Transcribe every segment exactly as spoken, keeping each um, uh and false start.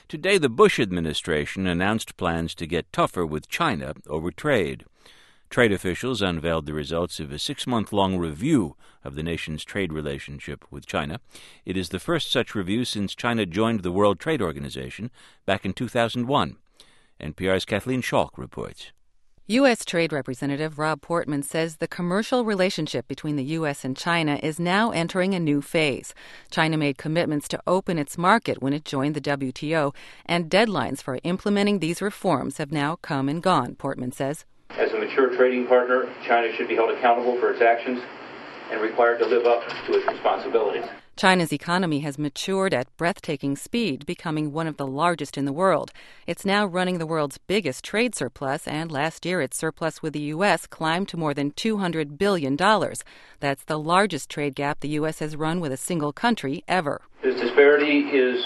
Today, the Bush administration announced plans to get tougher with China over trade. Trade officials unveiled the results of a six-month-long review of the nation's trade relationship with China. It is the first such review since China joined the World Trade Organization back in two thousand one. N P R's Kathleen Schalk reports. U S. Trade Representative Rob Portman says the commercial relationship between the U S and China is now entering a new phase. China made commitments to open its market when it joined the W T O, and deadlines for implementing these reforms have now come and gone, Portman says. As a mature trading partner, China should be held accountable for its actions and required to live up to its responsibilities. China's economy has matured at breathtaking speed, becoming one of the largest in the world. It's now running the world's biggest trade surplus, and last year its surplus with the U S climbed to more than two hundred billion dollars. That's the largest trade gap the U S has run with a single country ever. This disparity is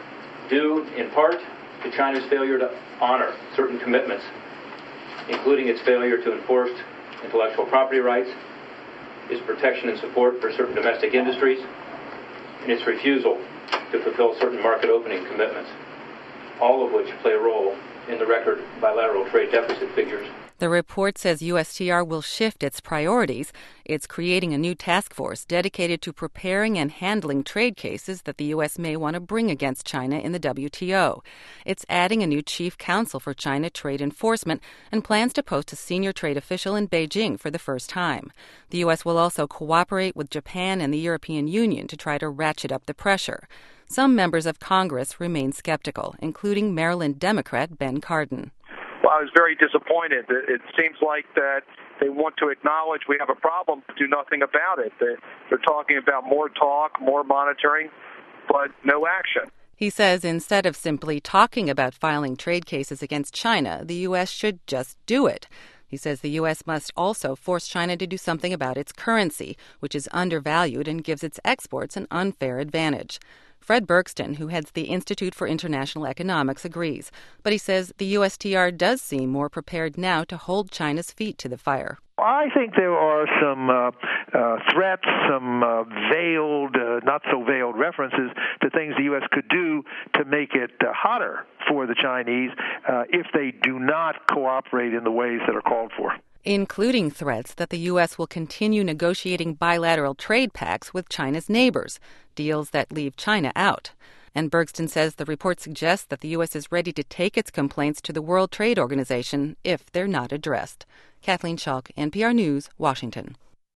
due in part to China's failure to honor certain commitments, including its failure to enforce intellectual property rights, its protection and support for certain domestic industries, and its refusal to fulfill certain market opening commitments, all of which play a role in the record bilateral trade deficit figures. The report says U S T R will shift its priorities. It's creating a new task force dedicated to preparing and handling trade cases that the U S may want to bring against China in the W T O. It's adding a new chief counsel for China trade enforcement and plans to post a senior trade official in Beijing for the first time. The U S will also cooperate with Japan and the European Union to try to ratchet up the pressure. Some members of Congress remain skeptical, including Maryland Democrat Ben Cardin. Well, I was very disappointed. It seems like that they want to acknowledge we have a problem, but do nothing about it. They're talking about more talk, more monitoring, but no action. He says instead of simply talking about filing trade cases against China, the U S should just do it. He says the U S must also force China to do something about its currency, which is undervalued and gives its exports an unfair advantage. Fred Bergston, who heads the Institute for International Economics, agrees. But he says the U S T R does seem more prepared now to hold China's feet to the fire. I think there are some uh, uh, threats, some uh, veiled, uh, not so veiled references to things the U S could do to make it uh, hotter for the Chinese uh, if they do not cooperate in the ways that are called for. Including threats that the U S will continue negotiating bilateral trade pacts with China's neighbors, deals that leave China out. And Bergston says the report suggests that the U S is ready to take its complaints to the World Trade Organization if they're not addressed. Kathleen Schalk, N P R News, Washington.